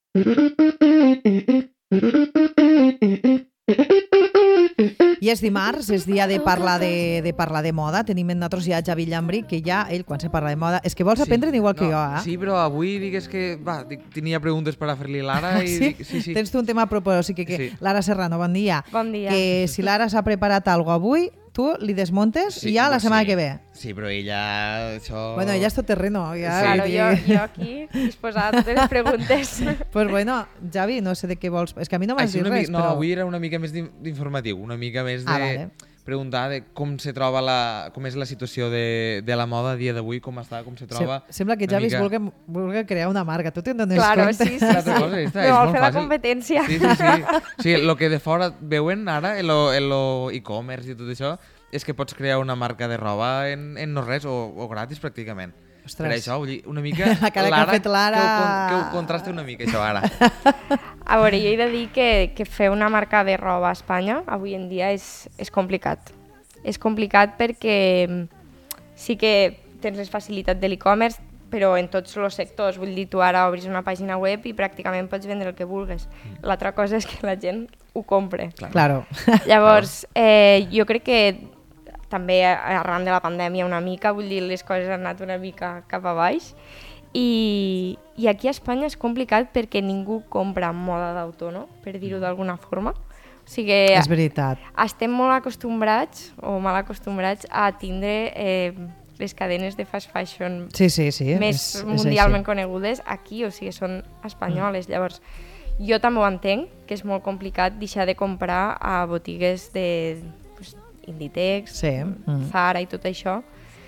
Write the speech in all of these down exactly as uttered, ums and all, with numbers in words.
I és dimarts, és dia de parlar de, de parlar de moda. Tenim en nosaltres ja Javi Llambri, que ja ell, quan se parla de moda... És que vols aprendre igual que no, jo, eh? Sí, però avui digues que... Va, dic, tenia preguntes per a fer-li Lara i... Sí? Dic, sí, sí. Tens tu un tema a propòsit, que, que Sí. Lara Serrano, bon dia. Bon dia. Que si Lara s'ha preparat alguna cosa avui, tu li desmontes Sí, i ja la però setmana sí. que ve. Sí, però ella... Això... Bueno, ella és tot terreno. Ja, Sí. Claro, vull jo, dir- jo aquí disposat de les preguntes. Pues bueno, Javi, no sé de què vols... És que a mi no m'has Així dit una res, mi... No, però... avui era una mica més d'in- d'informatiu, una mica més de... Ah, vale. preguntar de com se troba la... com és la situació de, de la moda a dia d'avui, com està, com se troba... Sem Sembla que una Javi mica- vulgui, vulgui crear una marca. Tu te'n dones Claro, compte? sí, sí, Una altra sí. cosa, esta, Me és vol molt fer la fàcil. competència. Sí, sí, sí. Sí, el que de fora veuen ara, en lo, en lo e-commerce i tot això, és que pots crear una marca de roba en, en no res o, o gratis pràcticament. Ostres. Per això, vull dir, una mica... La cara que ha fet Lara. Que ho, con- que ho contrasta una mica, això, ara. A veure, jo he de dir que, que fer una marca de roba a Espanya avui en dia és, és complicat. És complicat perquè sí que tens les facilitats de l'e-commerce, però en tots els sectors. Vull dir, tu ara obris una pàgina web i pràcticament pots vendre el que vulguis. L'altra cosa és que la gent ho compre. Claro. Llavors, eh, jo crec que també arran de la pandèmia una mica, vull dir, les coses han anat una mica cap a baix. I, i aquí a Espanya és complicat perquè ningú compra moda d'autor, no? Per dir-ho d'alguna forma. O sigui, És veritat. estem molt acostumbrats, o mal acostumbrats, a tindre eh, les cadenes de fast fashion Sí, sí, sí. més és, és mundialment així. conegudes aquí, o sigui, són espanyoles. Mm. Llavors, jo també ho entenc, que és molt complicat deixar de comprar a botigues de pues, Inditex, Sí. Mm. Zara i tot això.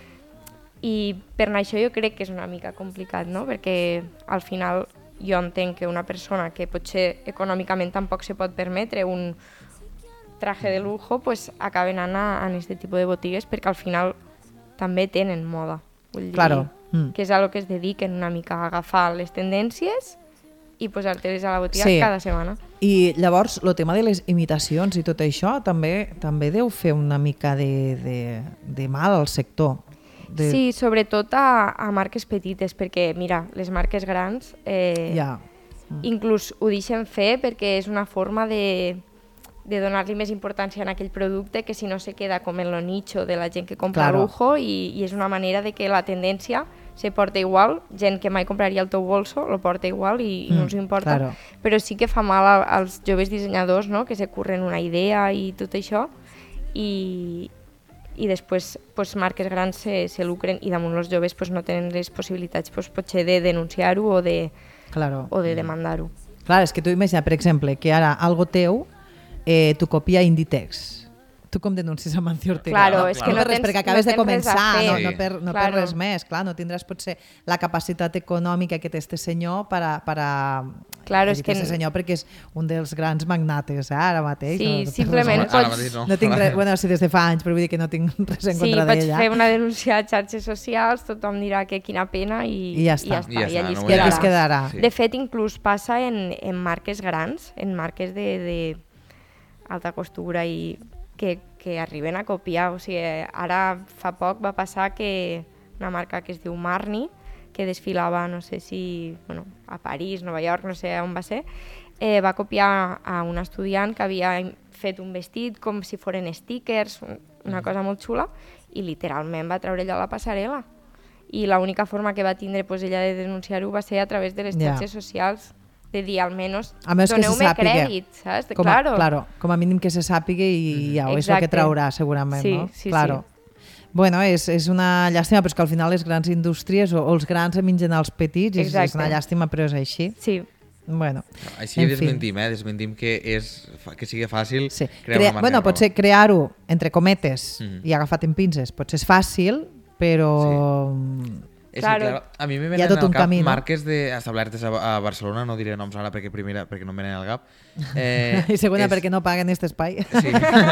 I per això jo crec que és una mica complicat, no? Perquè al final jo entenc que una persona que potser econòmicament tampoc se pot permetre un traje de lujo, pues acaben anant a aquest tipus de botigues perquè al final també tenen moda. Vull dir, Claro. Mm. que és a lo que es dediquen una mica a agafar les tendències i posar-te-les a la botiga Sí. cada setmana. I llavors, el tema de les imitacions i tot això també també deu fer una mica de, de, de mal al sector. De... Sí, sobretot a, a marques petites, perquè mira, les marques grans eh, Ja. inclús ho deixen fer perquè és una forma de, de donar-li més importància en aquell producte que si no se queda com en lo nicho de la gent que compra Claro. lujo i, i és una manera de que la tendència se porta igual, gent que mai compraria el teu bolso lo porta igual i, i no Mm, els importa, claro. però sí que fa mal a- als joves dissenyadors, no? Que se curren una idea i tot això i, i després pues, marques grans se, se lucren i damunt els joves pues, no tenen les possibilitats pues, potser de denunciar-ho o de, Claro. o de demandar-ho. Clar, és que tu imagina, per exemple, que ara algo teu eh, t'ho copia Inditex. Tu com denuncies a Mancio Ortega? Claro, no, és no que no per res, tens- perquè acabes no de tens res a començar, fer. no, Sí. no, per, no Claro. per res més. Clar, no tindràs potser la capacitat econòmica que té este senyor per a... Per a Claro, per és dir que- este senyor perquè és un dels grans magnates eh, ara mateix. Sí, no, no té res simplement més. Ara pots- mateix no. No tinc res, bueno, sí, des de fa anys, però vull dir que no tinc res en Sí, contra pots d'ella. fer una denúncia a xarxes socials, tothom dirà que quina pena i, I ja està. I ja està, I ja i allí està, es no I aquí es quedarà. quedarà. Sí. De fet, inclús passa en, en marques grans, en marques de, de alta costura i que, que arriben a copiar. O sigui, ara fa poc va passar que una marca que es diu Marni, que desfilava, no sé si bueno, a París, Nova York, no sé on va ser, eh, va copiar a un estudiant que havia fet un vestit com si foren stickers, una cosa molt xula, i literalment va treure allò a la passarel·la. I l'única forma que va tindre pues, ella de denunciar-ho va ser a través de les Ja. xarxes socials, de dir almenys A més que se doneu-me sàpiga. crèdit, saps? Com a, claro. claro, com a mínim que se sàpiga i ja, és el que Exacte. traurà segurament, Sí, no? sí, claro. Bueno, és, és una llàstima, però és que al final les grans indústries o, o els grans se mengen els petits, és, és Exacte. una llàstima, però és així. Sí, Bueno, Així en fi. desmentim, eh? Desmentim que, és, fa- que sigui fàcil Sí. crear Crea, una marca bueno, de roba. potser crear-ho, entre cometes, Mhm. i agafat en pinces, potser és fàcil, però... És Claro. que, clar, a mi me Hi ha venen tot al un cap camí, no? marques de, establertes a, a Barcelona, no diré noms ara perquè, primera, perquè no em venen al cap. Eh, I segona, és- perquè no paguen aquest espai. Sí.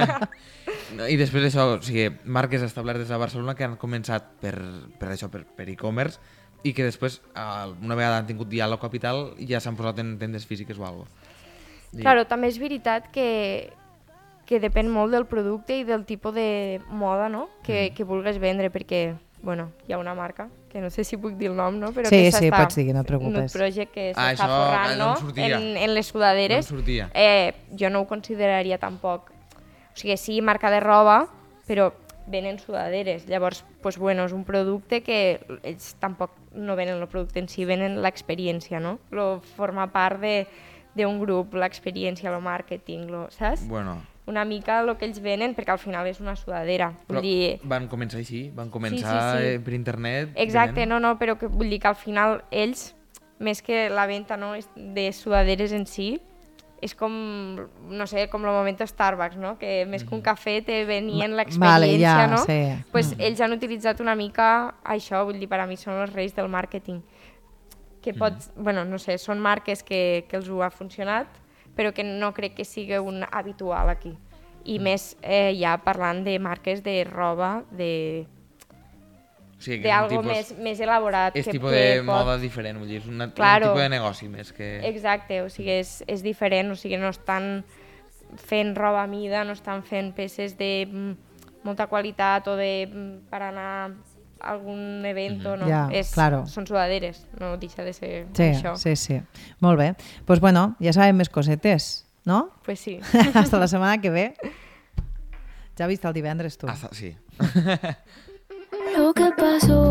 No, I després això, o sigui, marques establertes a Barcelona que han començat per, per això, per, per e-commerce, i que després, eh, una vegada han tingut ja la capital, ja s'han posat en tendes físiques o alguna cosa. claro, també és veritat que, que depèn molt del producte i del tipus de moda no? que, Mm. que vulgues vendre, perquè bueno, hi ha una marca, que no sé si puc dir el nom, no? Però sí, que sí, pots dir, no et Nude preocupes. Project, que Ah, s'està això, forrant, d'on no? sortia? En, en les sudaderes. D'on sortia? Eh, jo no ho consideraria tampoc... O sigui, sí, marca de roba, però venen sudaderes. Llavors, pues, bueno, és un producte que ells tampoc no venen el producte en si, venen l'experiència, no? Lo forma part de d'un grup, l'experiència, el màrqueting, lo, saps? Bueno, Una mica el que ells venen, perquè al final és una sudadera. Vull però dir... van començar així, van començar Sí, sí, sí. eh, per internet. Exacte, venent. no, no, però que vull dir que al final ells, més que la venda no, és de sudaderes en si, és com, no sé, com el moment Starbucks, no? Que més que un cafè te venien l'experiència, Vale, ja, no? sí. Pues ells han utilitzat una mica això, vull dir, per a mi són els reis del màrqueting. Que pots, bueno, no sé, són marques que, que els ho ha funcionat, però que no crec que sigui un habitual aquí. I més eh, ja parlant de marques de roba, de O sigui, que és un d'algo tipus, més, més elaborat. és que, tipus que de pot... moda diferent, vull dir, és una, Claro. un tipus de negoci més que... Exacte, o sigui, és, és diferent, o sigui, no estan fent roba a mida, no estan fent peces de mm, molta qualitat o de mm, per anar a algun event, no. Ja, és, claro. Són sudaderes, no deixa de ser Sí, això. sí, sí. Molt bé. Doncs pues bueno, ja sabem més cosetes, no? Pues sí. Hasta la setmana que ve. Ja has vist el divendres, tu. Hasta, sí. Lo que pasó